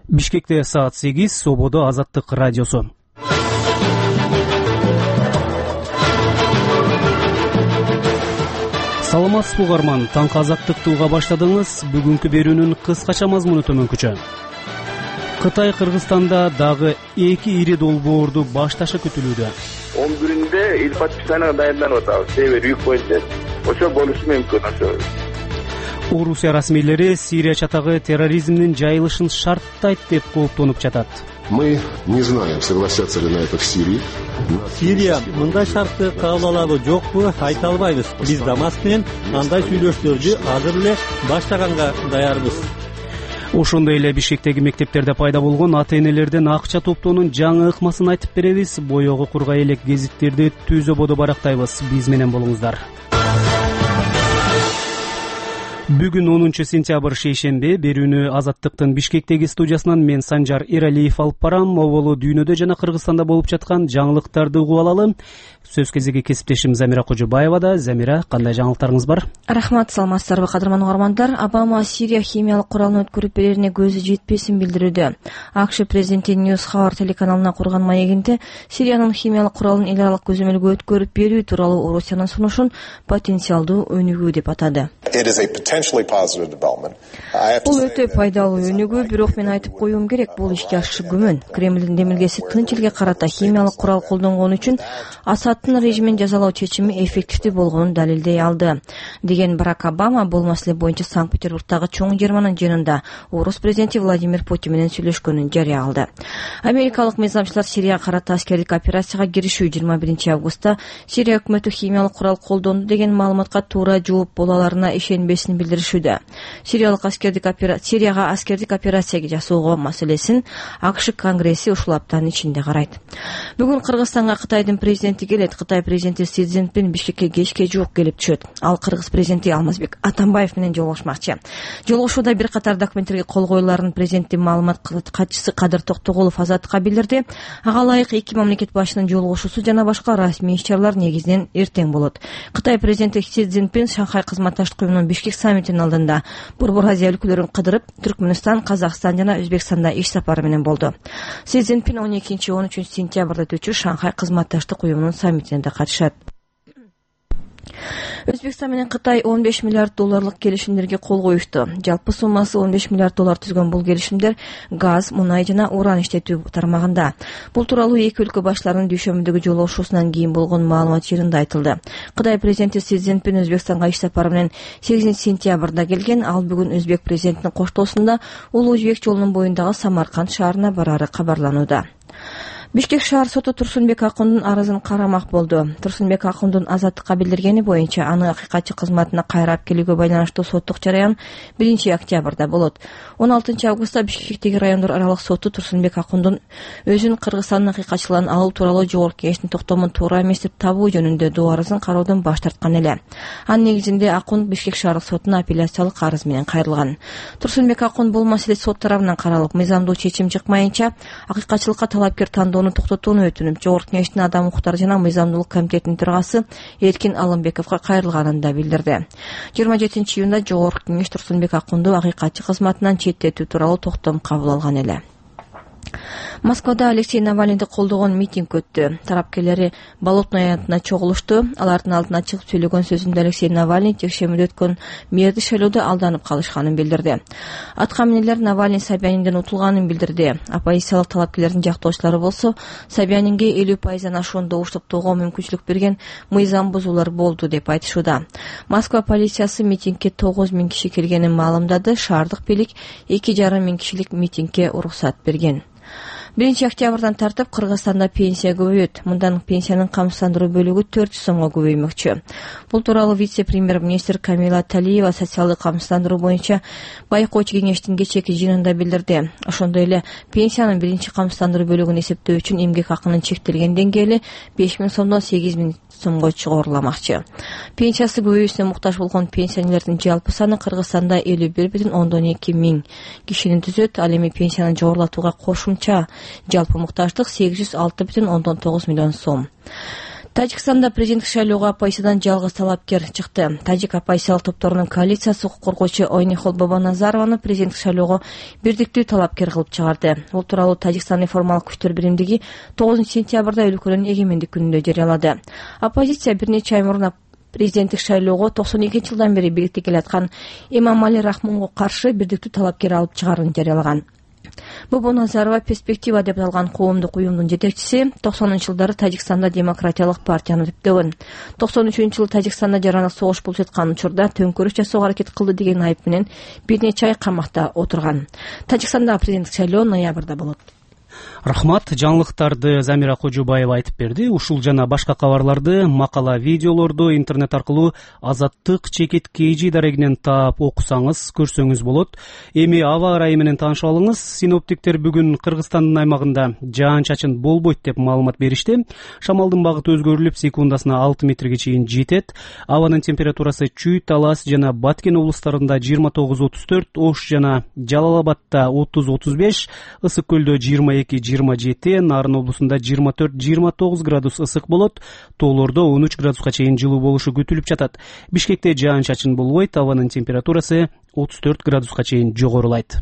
Бишкекте саат 8, Сободо Азаттык радиосу. Саламатсызбы угарман, таңкы Азаттыкты уга баштадыңыз. Бүгүнкү берүүнүн кыскача мазмуну төмөнкүчө. Кытай Кыргызстанда дагы 2 ири долбоорду башташы күтүлүүдө. 11-inde il подписания даярданып атабыз. Себеби юг боюнча. Ошо болушу мүмкүн ошо. Орусия расмийлери Сирия чатагы терроризмдин жайылышын шарттайт деп кооптонуп жатат. Мы не знаем, согласятся ли на это в Сирии. Сирия мындай шартты кабыл алабы жокпу айта албайбыз. Биз Дамаск менен андай сүйлөшүүлөрдү азыр эле баштаганга даярбыз. Ошондой эле Бишкектеги мектептерде пайда болгон ата-энелерден акча топтоонун жаңы ыкмасын айтып беребиз. Боёгу кургай элек гезиттерди Түзөбодо барактайбыз. Биз менен болуңуздар. Бүгүн 10-сентябрь шейшемби. Берүүнү Азаттыктын Бишкектеги студиясынан мен Санжар Эралиев алып барам. Оболу дүйнөдө жана Кыргызстанда болуп жаткан жаңылыктарды угуп алалы. Сөз кезеги кесиптешим Замира Кожобаевада. Замира, кандай жаңылыктарыңыз бар? Рахмат, саламатсыздарбы кадырман угармандар. Обама Сирия химиялык куралын өткөрүп берерине көзү жетпесин билдирүүдө. АКШ президенти News Hour телеканалына курган маегинде Сириянын химиялык куралын эл аралык көзөмөлгө өткөрүп берүү тууралуу Орусиянын сунушун потенциалдуу өнүгүү деп атады. Бул өтө пайдалуу өнүгүү, бирок мен айтып коюум керек, бул ишке ашышы күмөн. Кремлдин демилгеси тынч элге карата химиялык курал колдонгон үчүн Асадтын режимин жазалоо чечими эффективдүү болгонун далилдей алды, деген Барак Обама бул маселе боюнча Санкт-Петербургдагы чоң жыйырманын жыйынында Орус президенти Владимир Путин менен сүйлөшкөнүн жарыя кылды. Америкалык мыйзамчылар Сирияга карата аскердик операцияга киришүү 21 августта Сирия өкмөтү химиялык курал колдонду деген маалыматка туура жооп боло аларына ишенбесин билдиришүүдө. Сирияга аскердик операция жасоого маселесин АКШ Конгресси ушул аптанын ичинде карайт. Бүгүн Кыргызстанга Кытайдын президенти келет. Кытай президенти Си Цзиньпин Бишкекке кечке жуук келип түшөт. Ал Кыргыз президенти Алмазбек Атамбаев менен жолугушмакчы. Жолугушууда бир катар документтерге кол коюларын президенттин маалымат катчысы Кадыр Токтогулов Азаттыкка билдирди. Ага ылайык эки мамлекет башчынын жолугушуусу жана башка расмий иш-чаралар негизинен эртең болот. Кытай президенти Си Цзиньпин Шанхай кызматташтык уюмунун Бишкек саммитинин алдында Борбор Азия өлкөлөрүн кыдырып, Түркмөнстан, Казакстан жана Өзбекстанда иш сапары менен болду. Си Цзиньпин 12-13 сентябрда өтүүчү Шанхай кызматташтык уюмунун саммитине да катышат. Өзбекстан менен Кытай 15 миллиард долларлык келишимдерге кол коюшту. Жалпы суммасы 15 миллиард доллар түзгөн бул келишимдер газ, мунай жана уран иштетүү тармагында. Бул тууралуу эки өлкө башларынын дүйшөмбүдөгү жолугушуусунан кийин болгон маалымат жыйынында айтылды. Кытай президенти Си Цзиньпин Өзбекстанга иш сапары менен 8 сентябрда келген. Ал бүгүн Өзбек президентинин коштоосунда Улуу Жибек жолунун боюндагы Самарканд шаарына барары кабарланууда. Бишкек шаар соту Турсунбек Акундун арызын карамак болду. Турсунбек Акундун Азаттыкка билдиргени боюнча аны акыйкатчы кызматына кайрап келүүгө байланыштуу соттук жараян 1 октябрда болот. 16 августта Бишкектеги райондор аралык соту Турсунбек Акундун өзүн Кыргызстандын акыйкатчылыгын алуу тууралуу жогорку кеңештин токтомун туура эмес деп табуу жөнүндө доо арызын кароодон баш тарткан эле. Анын негизинде Акунд Бишкек шаардык сотуна апелляциялык арыз менен кайрылган. Турсунбек Акунд бул маселе сот тарабынан каралып, мыйзамдуу чечим чыкмайынча акыйкатчылыкка талапкер тандоо токтотууну өтүнүп, жогорку кеңештин адам укуктары жана мыйзамдуулук комитетинин төрагасы Эркин Алымбековго кайрылганын да билдирди. 27 июнда жогорку кеңеш Турсунбек Акунду акыйкатчы кызматынан четтетүү тууралуу токтом кабыл алган эле. Москвада Алексей Навальныйды колдогон митинг өттү. Тарапкерлери Болотной аянтына чогулушту. Алардын алдына чыгып сүйлөгөн сөзүндө Алексей Навальный текшемүүдө өткөн мэрди шайлоодо алданып калышканын билдирди. Аткаминерлер Навальный Собянинден утулганын билдирди. Оппозициялык талапкерлердин жактоочулары болсо Собянинге 50% ашуун добуш топтоого мүмкүнчүлүк берген мыйзам бузуулар болду деп айтышууда. Москва полициясы митингге 9000 киши келгенин маалымдады. Шаардык бийлик 2,5 кишилик митингге уруксат берген. 1 октябрдан тартып Кыргызстанда пенсия көбөйөт. Мындан пенсиянын камсыздандыруу бөлүгү 400 сомго көбөймөкчү. Бул тууралуу вице-премьер-министр Камила Талиева социалдык камсыздандыруу боюнча байкоочу кеңештин кечээки жыйынында билдирди. Ошондой эле пенсиянын биринчи камсыздандыруу бөлүгүн эсептөө үчүн эмгек акынын чектелген деңгээли 5000 сомдон 8000 сомго чыгарыламакчы. Пенсиясы көбөйүүсүнө муктаж болгон пенсионерлердин жалпы саны Кыргызстанда 51,2 миң кишини түзөт. Ал эми пенсияны жогорулатууга кошумча жалпы муктаждык 806,9 миллион сом. Тажикстанда президенттик шайлоого оппозициядан жалгыз талапкер чыкты. Тажик оппозициялык топторунун коалициясы укук коргоочу Ойнихол Бабаназарованы президенттик шайлоого бирдиктүү талапкер кылып чыгарды. Бул тууралуу Тажикстан реформалык күчтөр биримдиги 9 сентябрда өлкөнүн эгемендик күнүндө жарыялады. Оппозиция бир нече ай мурун президенттик шайлоого 92-жылдан бери бийликте келаткан Эмомали Рахмонго каршы бирдиктүү талапкер алып чыгаарын жарыялаган. Бабаназарова перспектива деп аталган коомдук уюмдун жетекчиси 90-жылдары Тажикстанда демократиялык партияны түптөгөн. 93-жылы Тажикстанда жаранак согуш болуп жаткан учурда төңкөрүш жасоого аракет кылды деген айып менен бир нече ай камакта отурган. Тажикстанда президенттик шайлоо ноябрда болот. Рахмат, жаңылыктарды Замира Кожубаева айтып берди. Ушул жана башка кабарларды, макала, видеолорду интернет аркылуу Азаттык чекит KG дарегинен таап окусаңыз, көрсөңүз болот. Эми аба ырайы менен таанышып алыңыз. Синоптиктер бүгүн Кыргызстандын аймагында жаан-чачын болбойт деп маалымат беришти. Шамалдын багыты өзгөрүлүп, секундасына 6 метрге чейин жетет. Абанын температурасы Чүй, Талас жана Баткен облустарында 29-34, Ош жана Жалал-Абадта 30-35, Ысык көлдө 22-27, Нарын облусунда 24-29 градус ысык болот. Тоолордо 13 градуска чейин жылуу болушу күтүлүп жатат. Бишкекте жаан-чачын болбойт, абанын температурасы 34 градуска чейин жогорулайт.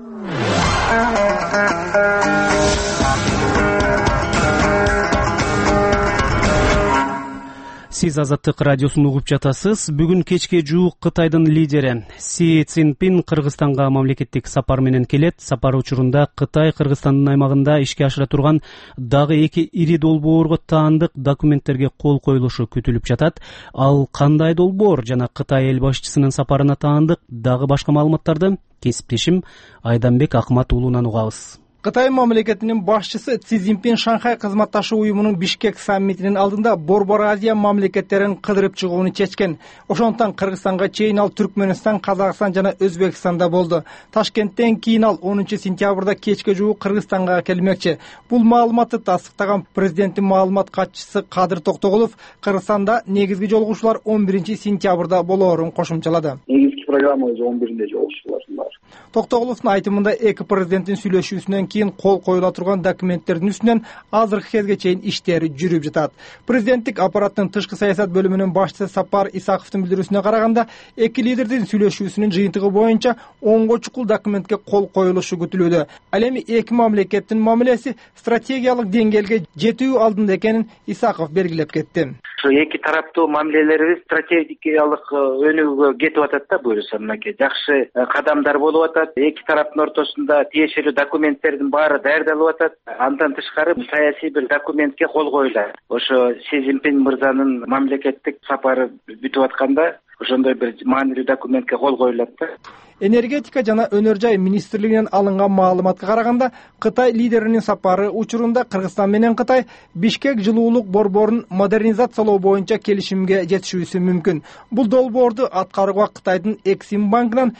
Сиз Азаттык радиосун угуп жатасыз. Бүгүн кечке жуук Кытайдын лидери Си Цзиньпин Кыргызстанга мамлекеттик сапар менен келет. Сапар учурунда Кытай Кыргызстандын аймагында ишке ашыра турган дагы 2 ири долбоорго таандык документтерге кол коюлушу күтүлүп жатат. Ал кандай долбоор жана Кытай эл башчысынын сапарына таандык дагы башка маалыматтарды кесиптешим Айданбек Акмат уулунан угабыз. Кытай мамлекетинин башчысы Си Цзиньпин Шанхай кызматташуу уюмунун Бишкек саммитинин алдында Борбор Азия мамлекеттерин кыдырып чыгууну чечкен. Ошондон Кыргызстанга чейин ал Түркмөнстан, Казакстан жана Өзбекстанда болду. Ташкенттен кийин ал 10-сентябрда кечке жуук Кыргызстанга келмекчи. Бул маалыматты тастыктаган президенттин маалымат катчысы Кадыр Токтогулов Кыргызстанда негизги жолугушуулар 11-сентябрда болоорун кошумчалады. Негизги программабыз 11-нде жолугушуулар бар. Токтогуловдун айтымында эки президенттин сүйлөшүүсүнөн кийин кол коюла турган документтердин үстүнөн азыркы кезге чейин иштери жүрүп жатат. Президенттик аппараттын тышкы саясат бөлүмүнүн башчысы Сапар Исаковдун билдирүүсүнө караганда, эки лидердин сүйлөшүүсүнүн жыйынтыгы боюнча 10 чукул документке кол коюлушу күтүлүүдө. Ал эми эки мамлекеттин мамилеси стратегиялык деңгээлге жетүү алдында экенин Исаков белгилеп кетти. Эки тараптуу мамилелерибиз стратегиялык өнүгүүгө кетип атат да, буюрса мынакей жакшы кадамдар болуп атат. Эки тараптын ортосунда тиешелүү документтердин баары даярдалып атат. Андан тышкары саясий бир документке кол коюлат. Ошо Си Цзиньпин мырзанын мамлекеттик сапары бүтүп атканда ошондой бир маанилүү документке кол коюлат да. Энергетика жана өнөр жай министрлигинен алынган маалыматка караганда, Кытай лидеринин сапары учурунда Кыргызстан менен Кытай Бишкек жылуулук борборун модернизациялоо боюнча келишимге жетишүүсү мүмкүн. Бул долбоорду аткарууга Кытайдын Эксим банкынан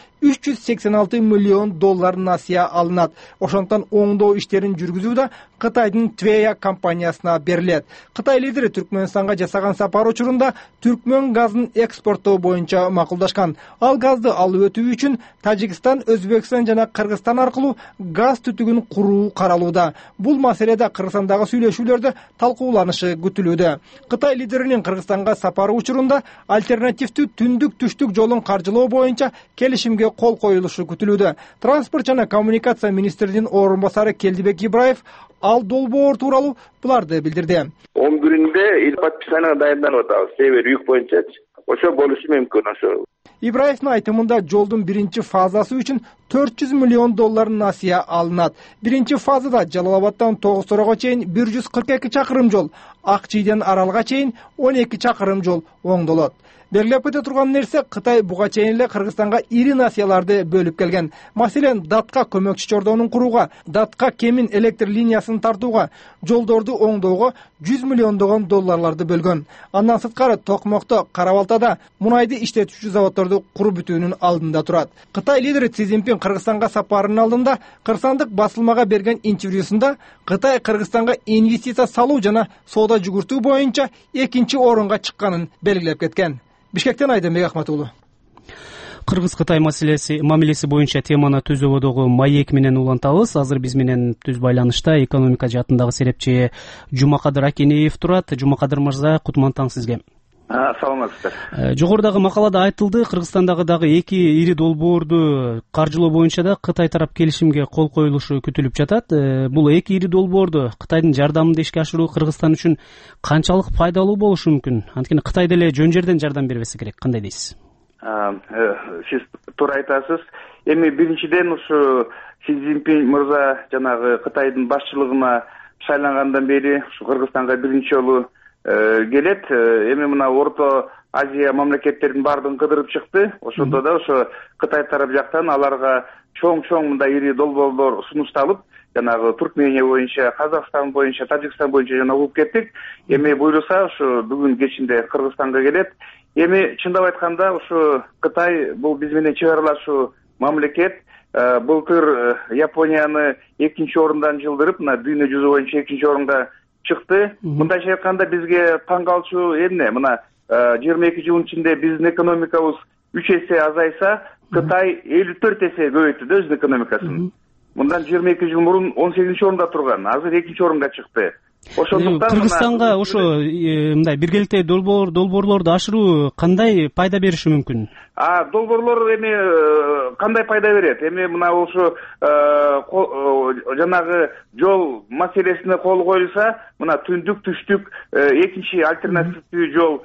$386 миллион насыя алынат. Ошондон оңдоо иштерин жүргүзүү да Кытайдын Твея компаниясына берилет. Кытай лидери Түркмөнстанга жасаган сапар учурунда Түркмөн газын экспорттоо боюнча макулдашкан. Ал газды алып өтүү үчүн Тажикстан, Өзбекстан жана Кыргызстан аркылуу газ түтүгүн куруу каралууда. Бул маселеде Кыргызстандагы сүйлөшүүлөрдө талкууланышы күтүлүүдө. Кытай лидеринин Кыргызстанга сапары учурунда альтернативдүү түндүк-түштүк жолун каржылоо боюнча келишимге кол коюлушу күтүлүүдө. Транспорт жана коммуникация министринин орун басары Келдибек Ибраев ал долбоор тууралуу буларды билдирди. 11-нде ил подписанияга даярданып атабыз. Север юг боюнча ошо болушу мүмкүн. Ошо Ибраевдин айтымында жолдун биринчи фазасы үчүн $400 миллион насыя алынат. Биринчи фазада Жалал-Абадтан Тогуз-Торого чейин 142 чакырым жол, Ак Чийден Аралга чейин 12 чакырым жол оңдолот. Белгилеп өтө турган нерсе, Кытай буга чейин эле Кыргызстанга ири насыяларды бөлүп келген. Маселен, датка көмөкчү чордонун курууга, датка кемин электр линиясын тартууга, жолдорду оңдоого $100 миллион бөлгөн. Андан сырткары Токмокто, Кара-Балтада мунайды иштетүүчү заводдорду куруп бүтүүнүн алдында турат. Кытай лидери Си Цзиньпин Кыргызстанга сапарынын алдында кыргызстандык басылмага берген интервьюсунда Кытай Кыргызстанга инвестиция салуу жана соода жүгүртүү боюнча экинчи орунга чыкканын белгилеп кеткен. Бишкектен Айданбек Акмат уулу. Кыргыз Кытай мамилеси боюнча теманы Түз ОБОдогу Маек менен улантабыз. Азыр биз менен түз байланышта экономика жаатындагы серепчи Жумакадыр Акенеев турат. Жумакадыр мырза, кутман таң сизге. Саламатсыздар. Жогорудагы макалада айтылды, Кыргызстандагы дагы эки ири долбоорду каржылоо боюнча да Кытай тарап келишимге кол коюлушу күтүлүп жатат. Бул эки ири долбоорду Кытайдын жардамында ишке ашыруу Кыргызстан үчүн канчалык пайдалуу болушу мүмкүн? Анткени Кытай деле жөн жерден жардам бербесе керек. Кандай дейсиз? Сиз туура айтасыз. Эми биринчиден ушу Си Цзиньпин мырза жанагы Кытайдын башчылыгына шайлангандан бери ушу Кыргызстанга биринчи жолу келет. Эми мына Орто Азия мамлекеттердин баардыгын кыдырып чыкты. Ошондо да ошо Кытай тарап жактан аларга чоң мындай ири долбоорлор сунушталып, жанагы Туркмения боюнча, Казакстан боюнча, Тажикстан боюнча жана угуп кеттик. Эми буйруса ушу бүгүн кечинде Кыргызстанга келет. Эми чындап айтканда ушу Кытай бул биз менен чек аралашуу мамлекет. Былтыр Японияны 2-орундан жылдырып, мына дүйнө жүзү боюнча 2-орунга чыкты. Мындайча айтканда бизге таң калчу эмне? Мына 22 жылдын ичинде биздин экономикабыз 3 эсе азайса, Кытай 54 эсе көбөйттү да өзүнүн экономикасын. Мындан 22 жыл мурун 18-орунда турган, азыр 2-орунга чыкты. Ошондуктан Кыргызстанга ошо мындай биргеликте долбоорлорду ашыруу кандай пайда бериши мүмкүн? Долбоорлор эми кандай пайда берет? Эми мына ошо жанагы жол маселесине кол коюлса, мына түндүк түштүк экинчи альтернативдүү жол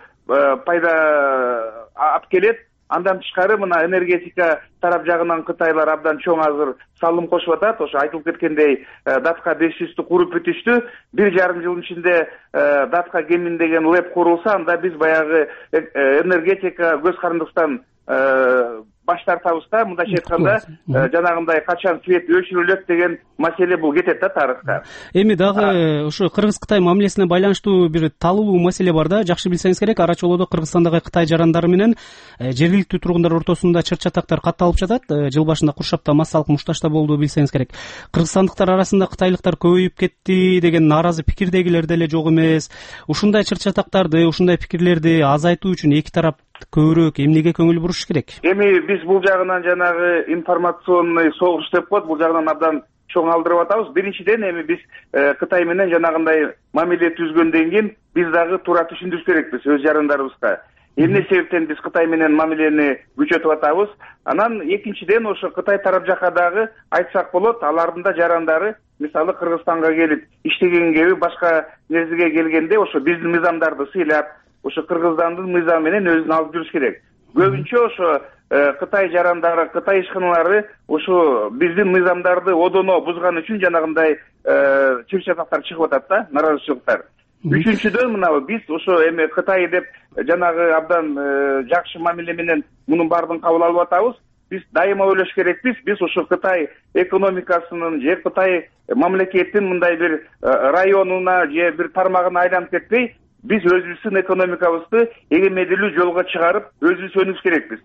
пайда алып келет. Андан тышкары мына энергетика тарап жагынан Кытайлар абдан чоң азыр салым кошуп атат. Ошо айтылып кеткендей, Датка 500-тү куруп бүтүштү. 1,5 жылдын ичинде Датка Гемин деген лэп курулса, анда биз баягы энергетика көз карандыктан баш тартабыз да, мындайча айтканда, жанагындай качан свет өчүрүлөт деген маселе бул кетет да тарыхта. Эми дагы ошо Кыргыз-Кытай мамилесине байланыштуу бир талуулуу маселе бар да. Жакшы билсеңиз керек, ара чолоодо Кыргызстандагы Кытай жарандары менен жергиликтүү тургундар ортосунда чыр-чатактар катталып жатат. Жыл башында Куршапта массалык мушташта болду, билсеңиз керек. Кыргызстандыктар арасында кытайлыктар көбөйүп кетти деген нааразы пикирдегилер деле жок эмес. Ушундай чыр-чатактарды, ушундай пикирлерди азайтуу үчүн эки тарап көбүрөөк эмнеге көңүл буруш керек? Эми биз бул жагынан жанагы информационный согуш деп коет, бул жагынан абдан чоң алдырып атабыз. Биринчиден эми биз Кытай менен жанагындай мамиле түзгөндөн кийин биз дагы туура түшүндүрүш керекпиз өз жарандарыбызга. Эмне себептен биз Кытай менен мамилени күчөтүп атабыз? Анан экинчиден ошо Кытай тарап жакка дагы айтсак болот, алардын да жарандары мисалы Кыргызстанга келип иштегенге, башка нерсеге келгенде ошо биздин мыйзамдарды сыйлап, ошо Кыргызстандын мыйзамы менен өзүн алып жүрүш керек. Көбүнчө ошо Кытай жарандары, Кытай ишканалары ошо биздин мыйзамдарды одоно бузган үчүн жанагындай чыр-чатактар чыгып атат да, наразычылыктар. Үчүнчүдөн мына биз ошо эми Кытай деп жанагы абдан жакшы мамиле менен мунун баардыгын кабыл алып атабыз. Биз дайыма ойлош керекпиз. Биз ошо Кытай экономикасынын же Кытай мамлекеттин мындай бир районуна же бир тармагына айланып кетпей, биз өзүбүздүн экономикабызды эгемедүүлүү жолго чыгарып, өзүбүз өнүгүш керекпиз.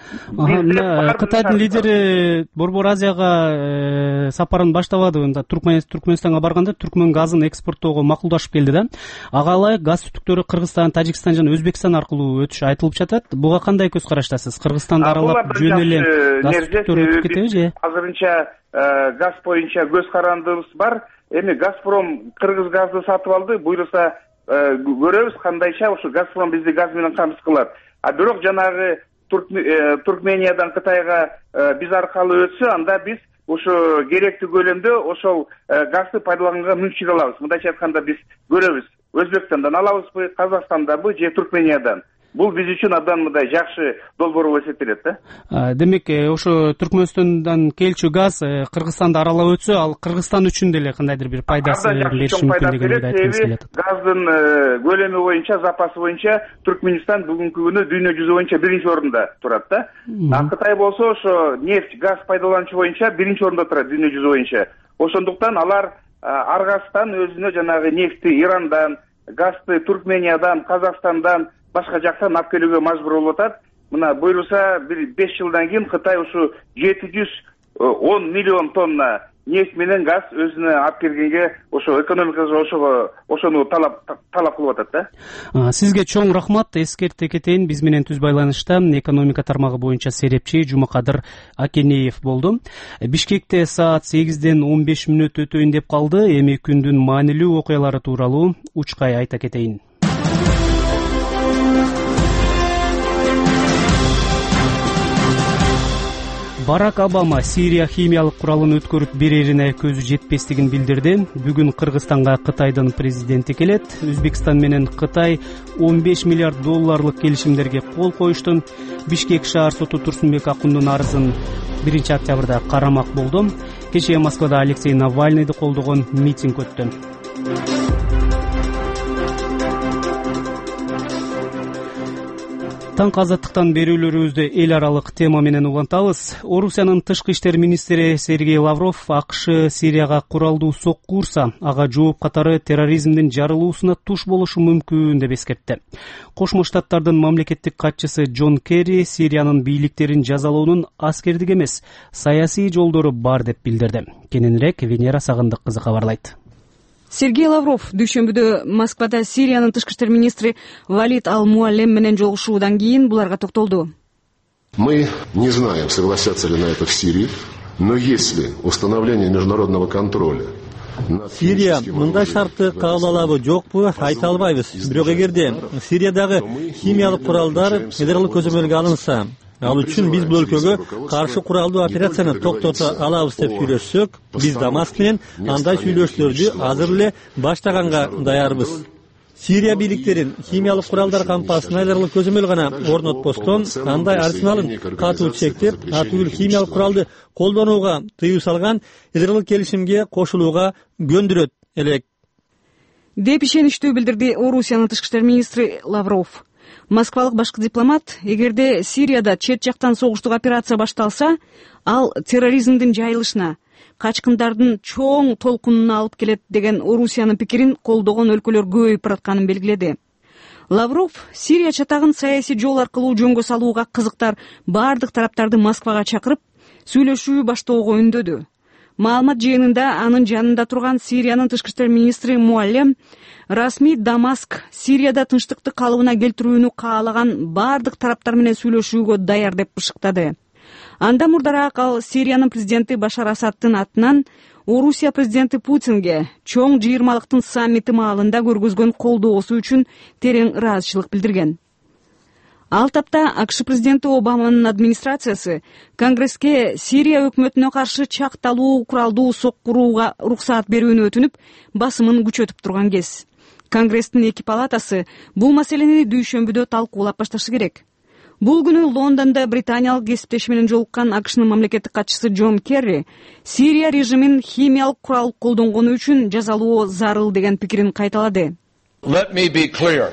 Кытайдын лидери Борбор Азияга сапарын баштабады. Туркменистанга барганда Түркмөн газын экспорттоого макулдашып келди да. Ага ылайык газ түтүктөрү Кыргызстан, Тажикстан жана Өзбекстан аркылуу өтүшү айтылып жатат. Буга кандай көз караштасыз? Кыргызстанды аралап жөн эле газ түтүктөрү өтүп кетеби же? Азырынча газ боюнча көз карандыбыз бар. Эми Газпром Кыргыз газды сатып алды. Буйруса көрөбүз кандайча ошо Газпром бизди газ менен камсыз кылат. Бирок жанагы Туркмениядан Кытайга биз аркылуу өтсө, анда биз ошо керектүү көлөмдө ошол газды пайдаланганга мүмкүнчүлүк алабыз. Мындайча айтканда биз көрөбүз, Өзбекстандан алабызбы, Казакстандабы же Туркмениядан. Бул биз үчүн абдан мындай жакшы долбоор болуп эсептелет да. Демек, ошо Түркмөнстандан келчү газ Кыргызстанды аралап өтсө, ал Кыргызстан үчүн деле кандайдыр бир пайдасы бериши мүмкүн деген айтылат. Газдын көлөмү боюнча, запасы боюнча Түркменистан бүгүнкү күнү дүйнө жүзү боюнча 1-орунда турат да. Кытай болсо ошо нефть, газ пайдалануучу боюнча 1-орунда турат дүйнө жүзү боюнча. Ошондуктан алар аргасынан өзүнө жанагы нефтти Ирандан, газды Туркмениядан, Казакстандан, башка жактан алып келүүгө мажбур болуп атат. Мына буйруса бир 5 жылдан кийин Кытай ушу 710 миллион тонна нефть менен газ өзүнө алып келгенге ошо экономикага ошону талап кылып атат да. Сизге чоң рахмат. Эскерте кетейин, биз менен түз байланышта экономика тармагы боюнча серепчи Жумакадыр Акенеев болду. Бишкекте саат 8-ден 15 мүнөт өтөйүн деп калды. Эми күндүн маанилүү окуялары тууралуу учкай айта кетейин. Барак Обама Сирия химиялык куралын өткөрүп берерине көзү жетпестигин билдирди. Бүгүн Кыргызстанга Кытайдын президенти келет. Өзбекстан менен Кытай 15 миллиард долларлык келишимдерге кол коюшту. Бишкек шаар соту Турсунбек Акундун арызын 1-октябрда карамак болду. Кечээ Москвада Алексей Навальныйды колдогон митинг өттү. Таң азаттыктан берүүлөрүбүздү эл аралык тема менен улантабыз. Орусиянын тышкы иштер министри Сергей Лавров АКШ Сирияга куралдуу сокку урса, ага жооп катары терроризмдин жарылуусуна туш болушу мүмкүн деп эскертти. Кошмо Штаттардын мамлекеттик катчысы Джон Керри Сириянын бийликтерин жазалоонун аскердик эмес, саясий жолдору бар деп билдирди. Кененирээк Венера Сагындык кызы кабарлайт. Сергей Лавров дүйшөмбүдө Москвада Сириянын тышкы иштер министри Валид Ал-Муаллем менен жолугушуудан кийин буларга токтолду. Мы не знаем, согласятся ли на это в Сирии, но если установление международного контроля Сирия мындай шартты кабыл алабы жокпу айта албайбыз. Бирок эгерде Сириядагы химиялык куралдар эдерлик көзөмөлгө алынса, ал үчүн биз бул өлкөгө каршы куралдуу операцияны токтото алабыз деп сүйлөшсөк, биз Дамаск менен андай сүйлөшүүлөрдү азыр эле баштаганга даярбыз. Сирия бийликтерин химиялык куралдар кампасына эдерлик көзөмөл гана орнотпостон, андай арсеналын катуу чектеп, атүгүл химиялык куралды колдонууга тыюу салган эдерлик келишимге кошулууга көндүрөт элек деп ишеничтүү билдирди Орусиянын тышкы иштер министри Лавров. Москвалык башкы дипломат, эгерде Сирияда чет жактан согуштук операция башталса, ал терроризмдин жайылышына, качкындардын чоң толкунуна алып келет деген Орусиянын пикирин колдогон өлкөлөр көбөйүп баратканын белгиледи. Лавров Сирия чатагын саясий жол аркылуу жөнгө салууга кызыктар бардык тараптарды Москвага чакырып, сүйлөшүү баштоого үндөдү. Маалымат жыйынында анын жанында турган Сириянын тышкы иштер министри Муаллем расмий Дамаск Сирияда тынчтыкты калыбына келтирүүнү каалаган бардык тараптар менен сүйлөшүүгө даяр деп бышыктады. Анда мурдараак ал Сириянын президенти Башар Асадтын атынан Орусия президенти Путинге чоң жыйырмалыктын саммити маалында көргөзгөн колдоосу үчүн терең ыраазычылык билдирген. Ал тапта АКШ президенти Обаманын администрациясы Конгресске Сирия өкмөтүнө каршы чакталуу куралдуу соккурууга уруксаат берүүнү өтүнүп, басымын күчөтүп турган кез. Конгресстин эки палатасы бул маселени дүйшөмбүдө талкуулап башташы керек. Бул күнү Лондондо британиялык кесиптеши менен жолуккан АКШнын мамлекеттик катчысы Джон Керри Сирия режимин химиялык курал колдонгону үчүн жазалоо зарыл деген пикирин кайталады. Let me be clear.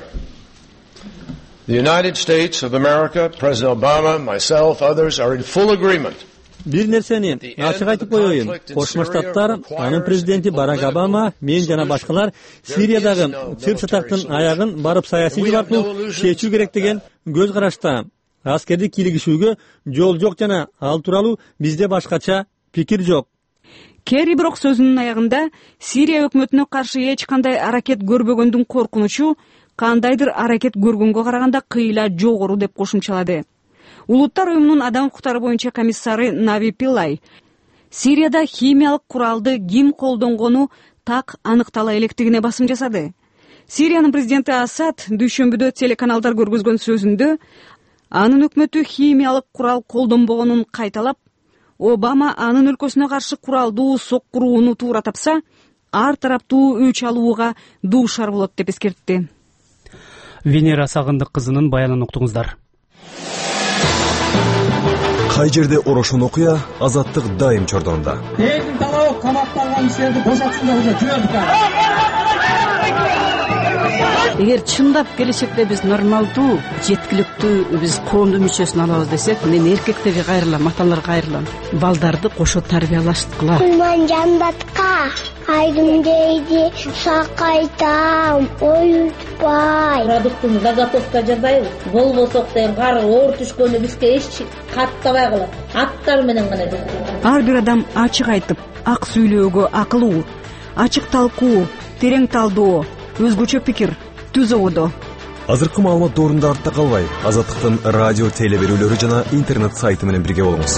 The United States of America, President Obama, myself, others are in full agreement. Бир нерсени ачык айтып коеюн. Кошмо Штаттар, анын президенти Барак Обама, мен жана башкалар Сириядагы чыр-чатактын аягын барып саясий жол аркылуу чечүү керек деген көз карашта. Аскердик кийлигишүүгө жол жок жана ал тууралуу бизде башкача пикир жок. Керри бирок сөзүнүн аягында Сирия өкмөтүнө каршы эч кандай аракет көрбөгөндүн коркунучу кандайдыр аракет көргөнгө караганда кыйла жогору деп кошумчалады. Улуттар уюмунун адам укуктары боюнча комиссары Нави Пиллай Сирияда химиялык куралды ким колдонгону так аныктала электигине басым жасады. Сириянын президенти Асад дүйшөмбүдө телеканалдар көргөзгөн сөзүндө анын өкмөтү химиялык курал колдонбогонун кайталап, Обама анын өлкөсүнө каршы куралдуу соккурууну туура тапса, ар тараптуу өч алууга дуушар болот деп эскертти. Венера Сагындык кызынын баянын уктуңуздар. Кай жерде орошон окуя, азаттык дайым чордонда. Элдин талабы камакталган кишилерди бошотсундар деп жибердик. Эгер чындап келечекте биз нормалдуу, жеткиликтүү биз коомдун мүчөсүн алабыз десек, мен эркектерге кайрылам, аталарга кайрылам. Балдарды кошо тарбиялашткыла. Мен жандатка айдым дейди, сакайтам, оютпай. Продуктун заготовка жасайбыз. Болбосок деген кары оор түшкөндө бизге эч каттабай калат. Аттар менен гана ар бир адам ачык айтып, ак сүйлөөгө акылуу, ачык талкуу, терең талдоо, өзгөчө пикир, түз ободо. Азыркы маалымат доорунда артта калбай, Азаттыктын радио теле берүүлөрү жана интернет сайты менен бирге болуңуз.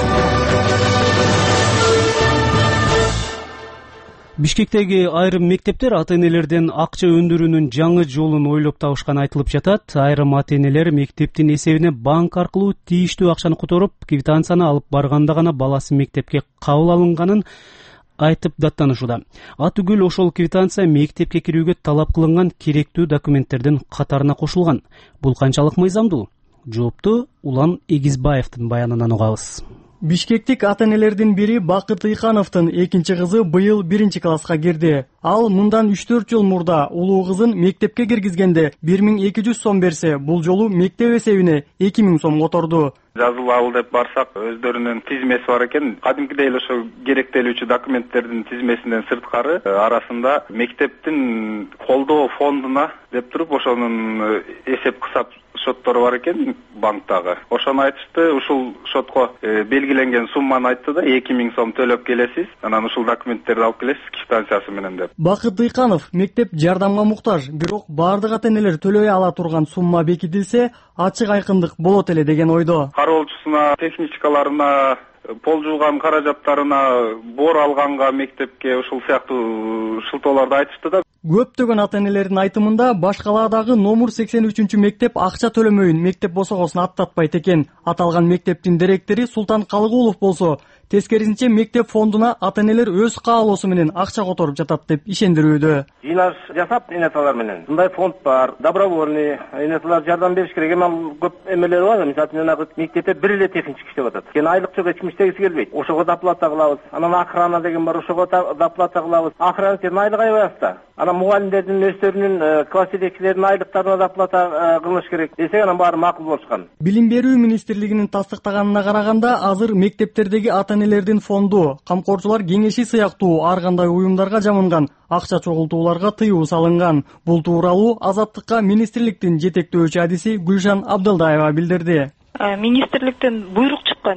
Бишкектеги айрым мектептер ата-энелерден акча өндүрүүнүн жаңы жолун ойлоп табышканы айтылып жатат. Айрым ата-энелер мектептин эсебине банк аркылуу тийиштүү акчаны которуп, квитанцияны алып барганда гана баласы мектепке кабыл алынганын айтып даттанышууда. Түгүл ошол квитанция мектепке кирүүгө талап кылынган керектүү документтердин катарына кошулган. Бул канчалык мыйзамдуу? Жоопту Улан Эгизбаевдин баянынан угабыз. Бишкектик ата-энелердин бири Бакыт Ыйкановдун экинчи кызы быйыл 1-класска кирди. Ал мындан 3-4 жыл мурда улуу кызын мектепке киргизгенде 1200 сом берсе, бул жолу мектеп эсебине 2000 сом которду. Жазылып ал деп барсак, өздөрүнүн тизмеси бар экен. Кадимкидей эле ошо керектелүүчү документтердин тизмесинен сырткары арасында мектептин колдоо фондуна деп туруп ошонун эсеп кысап шоттору бар экен банктагы. Ошону айтышты, ушул шотко белгиленген сумманы айтты да, 2000 сом төлөп келесиз, анан ушул документтерди алып келесиз квитанциясы менен деп. Бакыт Ыйканов мектеп жардамга муктаж, бирок бардык ата-энелер төлөй ала турган сумма бекитилсе, ачык айкындык болот эле деген ойдо. Кароолчусуна, техничкаларына, пол жууган каражаттарына, бор алганга мектепке ушул сыяктуу шылтоолорду айтышты да. Көптөгөн ата-энелердин айтымында башкалаадагы номер 83 мектеп акча төлөмөйүн мектеп босогосуна аттатпайт экен. Аталган мектептин директори Султан Калыгулов болсо, тескерисинче мектеп фондуна ата-энелер өз каалоосу менен акча которуп жатат деп ишендирүүдө. Жыйнаш жасап энеталар менен. Мындай фонд бар, добровольный, энеталар жардам бериш керек. Эми көп эмелер бар. Мисалы мектепте бир эле техничка иштеп атат. Кен айлыкча эч ким иштегиси келбейт. Ошого доплата кылабыз. Анан охрана деген бар, ошого доплата кылабыз. Охранниктин айлыгы аябай аз. Анан мугалимдердин өздөрүнүн класс жетекчилеринин айлыктарына доплата кылыныш керек десек, анан баары макул болушкан. Билим берүү министрлигинин тастыктаганына караганда, азыр мектептердеги ата-энелердин фонду, камкорчулар кеңеши сыяктуу ар кандай уюмдарга жамынган акча чогултууларга тыюу салынган. Бул тууралуу Азаттыкка министрликтин жетектөөчү адиси Гүлшан Абдылдаева билдирди. Министрликтен буйрук чыккан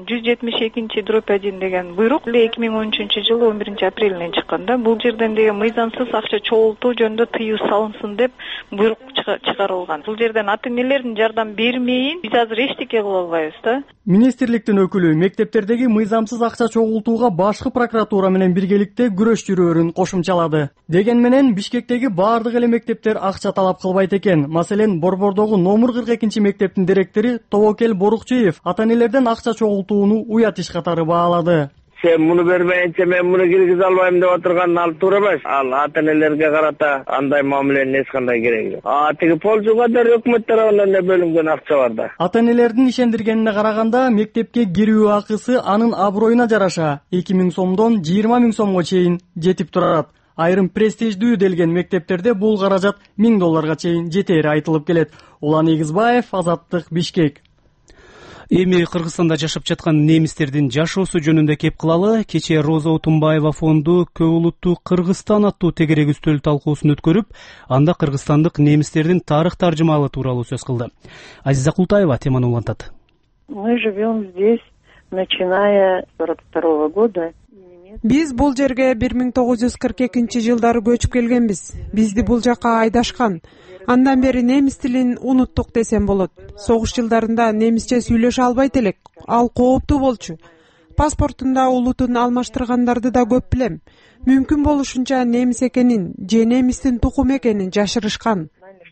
172/1 деген буйрук 2013-жылы 11-апрелинен чыккан да. Бул жерден деген мыйзамсыз акча чогултуу жөнүндө тыюу салынсын деп буйрук чыгарылган. Бул жерден ата-энелердин жардам бермейин биз азыр эчтеке кыла албайбыз да. Министрликтин өкүлү мектептердеги мыйзамсыз акча чогултууга башкы прокуратура менен биргеликте күрөш жүрөөрүн кошумчалады. Деген менен Бишкектеги баардык эле мектептер акча талап кылбайт экен. Маселен, Борбордогу номер 42 мектептин директори Тобокел Борукчиев ата-энелерден акча чогултууну уят иш катары баалады. Сен муну бермейинче мен муну киргизе албайм деп отурган ал туура эмес. Ал ата-энелерге карата андай мамиленин эч кандай кереги жок. Тиги полжуга да өкмөт тарабынан да бөлүнгөн акча бар да. Ата-энелердин ишендиргенине караганда, мектепке кирүү акысы анын аброюна жараша 2000 сомдон 20 000 сомго чейин жетип турат. Айрым престиждүү делген мектептерде бул каражат $1000 чейин жетери айтылып келет. Улан Эгизбаев, Азаттык, Бишкек. Эми Кыргызстанда жашап жаткан немистердин жашоосу жөнүндө кеп кылалы. Кечээ Роза Утумбаева фонду көп улуттуу Кыргызстан аттуу тегерек үстөл талкуусун өткөрүп, анда кыргызстандык немистердин тарых таржымалы тууралуу сөз кылды. Азиза Култаева теманы улантат. Мы живем здесь, начиная с 42 года. Биз бул жерге 1942-жылдары көчүп келгенбиз. Бизди бул жака айдашкан. Андан бери немис тилин унуттук десем болот. Согуш жылдарында немисче сүйлөшө албайт элек. Ал кооптуу болчу. Паспортунда улутун алмаштыргандарды да көп билем. Мүмкүн болушунча немис экенин же немистин тукум экенин жашырышкан.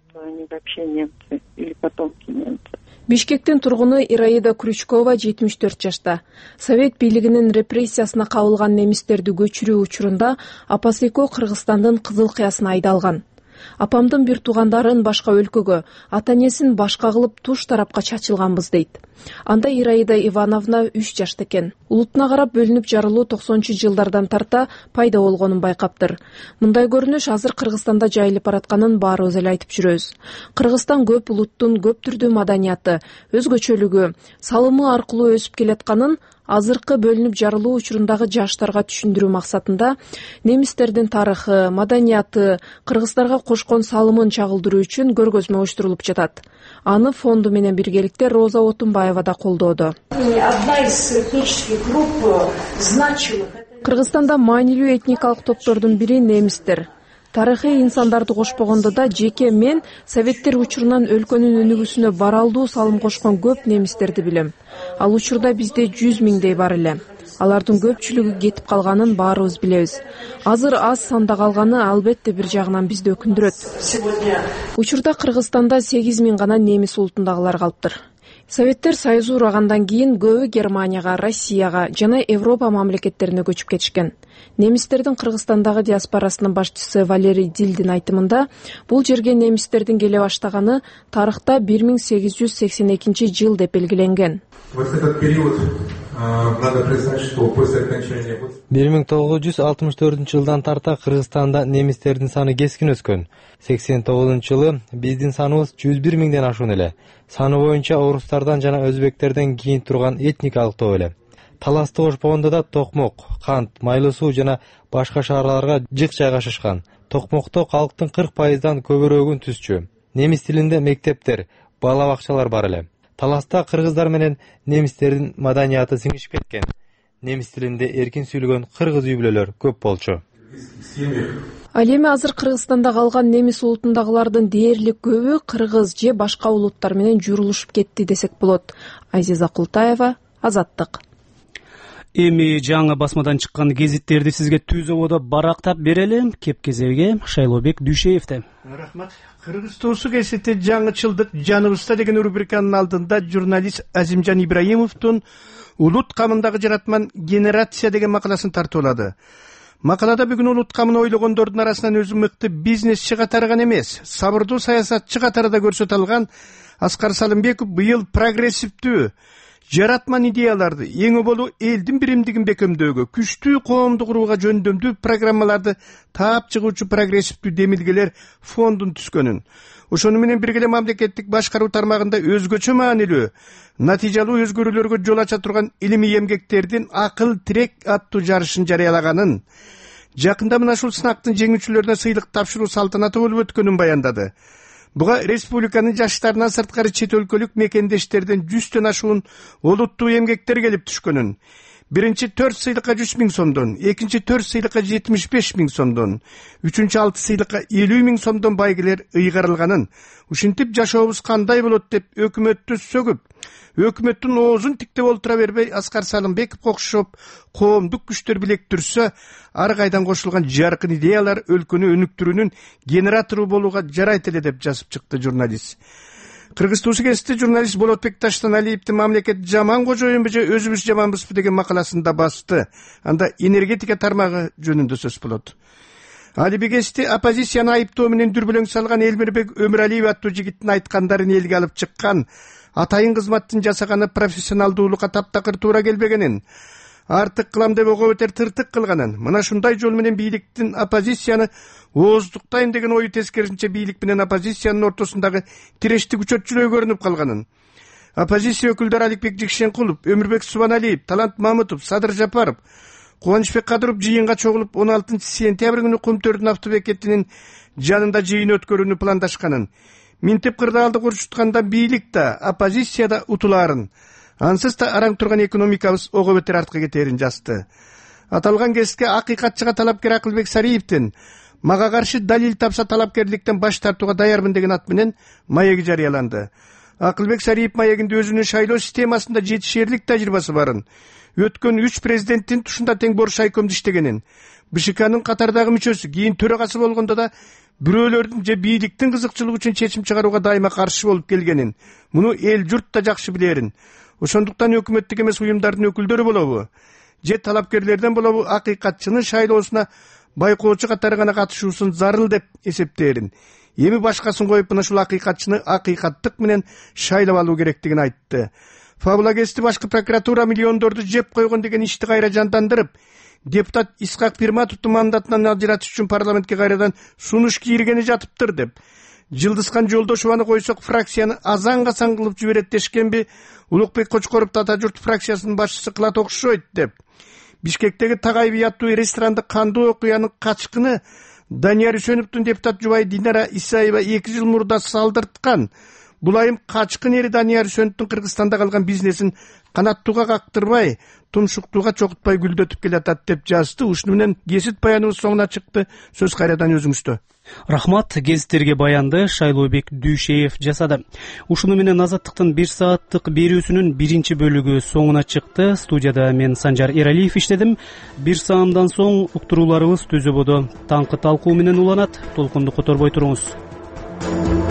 Бишкектин тургуну Ираида Крючкова 74 жашта. Совет бийлигинин репрессиясына кабылган немистерди көчүрүү учурунда апасы экөө Кыргызстандын Кызыл Кыясына айдалган. Апамдын бир туугандарын башка өлкөгө, ата-энесин башка кылып туш тарапка чачылганбыз дейт. Анда Ираида Ивановна 3 жашта экен. Улутуна карап бөлүнүп жарылуу 90-жылдардан тарта пайда болгонун байкаптыр. Мындай көрүнүш азыр Кыргызстанда жайылып баратканын баарыбыз эле айтып жүрөбүз. Кыргызстан көп улуттун көп түрдүү маданияты, өзгөчөлүгү, салымы аркылуу өсүп келатканын, азыркы бөлүнүп жарылуу учурундагы жаштарга түшүндүрүү максатында немистердин тарыхы, маданияты, кыргыздарга кошкон салымын чагылдыруу үчүн көргөзмө уюштурулуп жатат. Аны фонду менен биргеликте Роза Отунбаева да колдоодо. Кыргызстанда маанилүү этникалык топтордун бири немистер. Тарыхый инсандарды кошпогондо да жеке мен советтер учурунан өлкөнүн өнүгүүсүнө баралдуу салым кошкон көп немистерди билем. Ал учурда бизде 100 миңдей бар эле. Алардын көпчүлүгү кетип калганын баарыбыз билебиз. Азыр аз санда калганы албетте бир жагынан бизди өкүндүрөт. Учурда Кыргызстанда 8 миң гана немис улутундагылар калыптыр. Советтер Союзу урагандан кийин көбү Германияга, Россияга жана Европа мамлекеттерине көчүп кетишкен. Немистердин Кыргызстандагы диаспорасынын башчысы Валерий Дилдин айтымында, бул жерге немистердин келе баштаганы тарыхта 1882 жыл деп белгиленген. 1964 жылдан тарта Кыргызстанда немистердин саны кескин өскөн. 89 жылы биздин саныбыз 101 миңден ашуун эле. Саны боюнча орустардан жана өзбектерден кийин турган этникалык топ эле. Таласты кошпогондо да Токмок, Кант, Майлы суу жана башка шаарларга жык жайгашышкан. Токмокто калктын 40%дан көбүрөгүн түзчү. Немис тилинде мектептер, бала бакчалар бар эле. Таласта кыргыздар менен немистердин маданияты сиңишип кеткен. Немис тилинде эркин сүйлөгөн кыргыз үй бүлөлөр көп болчу. Ал эми азыр Кыргызстанда калган немис улутундагылардын дээрлик көбү кыргыз же башка улуттар менен журулушуп кетти десек болот. Азиза Култаева, Азаттык. Эми жаңы басмадан чыккан гезиттерди сизге түз ободо барактап берели. Кеп кезеге Шайлообек Дүйшеевте. Рахмат. Кыргыз туусу гезити жаңычылдык жаныбызда деген рубриканын алдында журналист Азимжан Ибраимовдун улут камындагы жаратман генерация деген макаласын тартуулады. Макалада бүгүн улут камын ойлогондордун арасынан өзү мыкты бизнесчи катары гана эмес, сабырдуу саясатчы катары да көрсөтө алган Аскар Салымбеков быйыл прогрессивдүү жаратман идеяларды, эң болуу элдин биримдигин бекемдөөгө, күчтүү коомду курууга жөндөмдүү программаларды таап чыгуучу прогрессивдүү демилгелер фондун түзгөнүн. Ошону менен бирге мамлекеттик башкаруу тармагында өзгөчө маанилүү, натыйжалуу өзгөрүүлөргө жол ача турган илимий эмгектердин акыл тирек аттуу жарышын жарыялаганын, жакында мына ушул сынактын жеңүүчүлөрүнө сыйлык тапшыруу салтанаты болуп өткөнүн баяндады. Буга республиканын жаштарынан сырткары чет өлкөлүк мекендештерден 100төн ашуун олуттуу эмгектер келип түшкөнүн. Биринчи 4 сыйлыкка 100 миң сомдон, экинчи 4 сыйлыкка 75 миң сомдон, үчүнчү 6 сыйлыкка 50 миң сомдон байгелер ыйгарылганын, ушинтип жашообуз кандай болот деп өкмөттү сөгүп, өкмөттүн оозун тиктеп олтура бербей Аскар Салымбеков окшоп коомдук күчтөр билектирсе, ар кайдан кошулган жаркын идеялар өлкөнү өнүктүрүүнүн генератору болууга жарайт эле деп жазып чыкты журналист. Кыргыз туусу гезити журналист Болотбек Таштаналиевдин мамлекет жаман кожоюнбу же өзүбүз жаманбызбы деген макаласында басты. Анда энергетика тармагы жөнүндө сөз болот. Алиби гезити оппозицияны айыптоо менен дүрбөлөң салган Элмирбек Өмүралиев аттуу жигиттин айткандарын элге алып чыккан, атайын кызматтын жасаганы профессионалдуулукка таптакыр туура келбегенин, артык кылам деп ого бетер тыртык кылганын, мына ушундай жол менен бийликтин оппозицияны ооздуктайм деген ою тескерисинче бийлик менен оппозициянын ортосундагы тирештик үчөтчүлөө көрүнүп калганын. Оппозиция өкүлдөрү Аликбек Жикшенкулов, Өмүрбек Субаналиев, Талант Мамытов, Садыр Жапаров, Кубанычбек Кадыров жыйынга чогулуп 16 сентябрь күнү Кум-төрдүн автобекетинин жанында жыйын өткөрүүнү пландашканын. Минтип кырдаалды курчутканда бийлик да, оппозиция да утулаарын, ансыз да араң турган экономикабыз ого бетер артка кетерин жазды. Аталган кезге акыйкатчыга талапкер Акылбек Сариевдин мага каршы далил тапса талапкерликтен баш тартууга даярмын деген ат менен маеги жарыяланды. Акылбек Сариев маегинде өзүнүн шайлоо системасында жетишерлик тажрыйбасы барын, өткөн 3 президенттин тушунда тең бош шайкомдо иштегенин, БШКнын катардагы мүчөсү, кийин төрагасы болгондо да бирөөлөрдүн же бийликтин кызыкчылыгы үчүн чечим чыгарууга дайыма каршы болуп келгенин, муну эл журт да жакшы билерин. Ошондуктан өкмөттүк эмес уюмдардын өкүлдөрү болобу, же талапкерлерден болобу акыйкатчынын шайлоосуна байкоочу катары гана катышуусун зарыл деп эсептээрин. Эми башкасын коюп мына ушул акыйкатчыны акыйкаттык менен шайлап алуу керектигин айтты. Фабула гезити башкы прокуратура миллиондорду жеп койгон деген ишти кайра жандандырып, депутат Исхак Пирматовдун мандатынан ажыратыш үчүн парламентке кайрадан сунуш кийиргени жатыптыр деп Жылдызхан Жолдошованы койсок, фракцияны азан-казан кылып жиберет дешкенби? Улукбек Кочкоров Ата журт фракциясынын башчысы кылат окшойт деп. Бишкектеги Tagaybi аттуу ресторанда кандуу окуянын качкыны Данияр Үсөновдун депутат жубайы Динара Исаева 2 жыл мурда салдырткан. Бул айым качкын эри Данияр Үсөновдун Кыргызстанда калган бизнесин канаттууга кактырбай, тумшуктууга чокутпай гүлдөтүп келатат деп жазды. Ушуну менен гезит баяныбыз соңуна чыкты. Сөз кайрадан өзүңүздө. Рахмат, гезиттерге баянды Шайлообек Дүйшеев жасады. Ушуну менен Азаттыктын 1 сааттык берүүсүнүн 1 бөлүгү соңуна чыкты. Студияда мен Санжар Эралиев иштедим. 1 саамдан соң уктурууларыбыз Түзөбодо таңкы талкуу менен уланат. Толкунду которбой туруңуз.